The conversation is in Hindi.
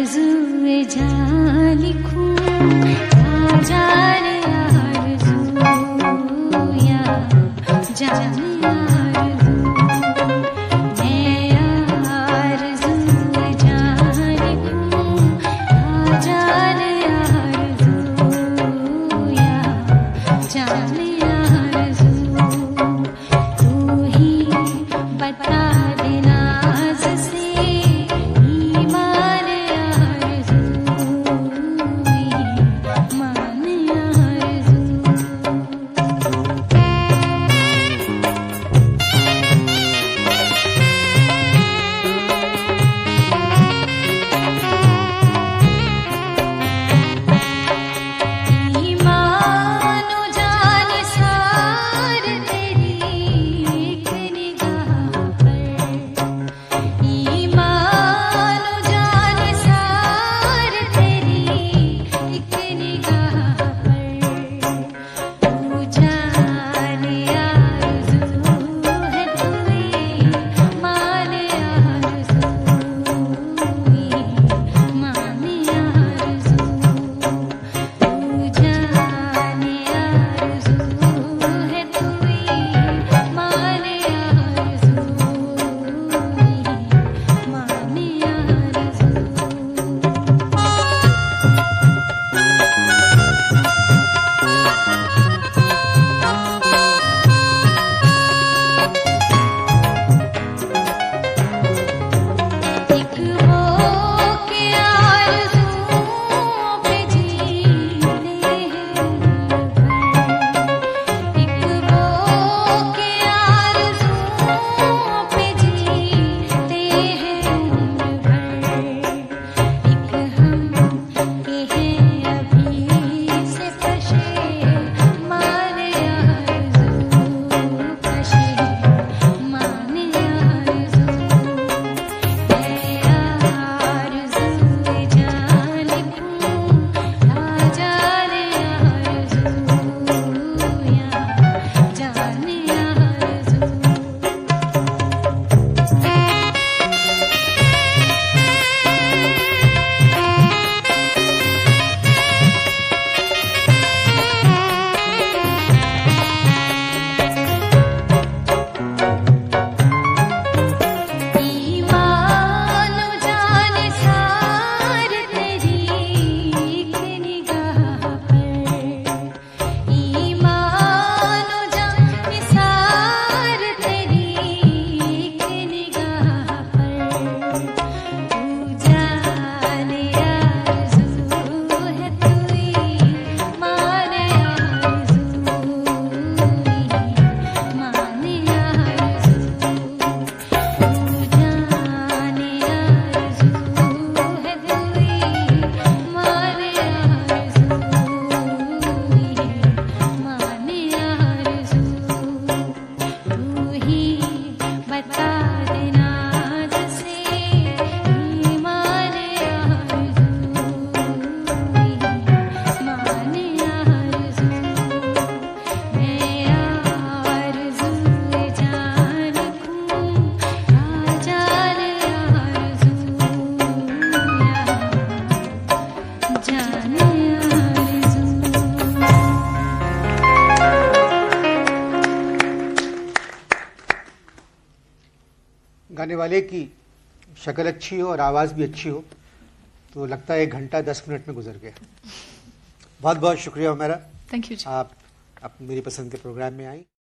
आरज़ू जहाँ लिखूं क्या जाने आरज़ू या जाने आरज़ू मैं आरज़ू जहाँ लिखूं क्या जाने आरज़ू या जाने आरज़ू तू ही बता देना से गाने वाले की शक्ल अच्छी हो और आवाज़ भी अच्छी हो तो लगता है 1 घंटा 10 मिनट में गुजर गया। बहुत बहुत शुक्रिया हुमैरा, थैंक यू। आप मेरी पसंद के प्रोग्राम में आई।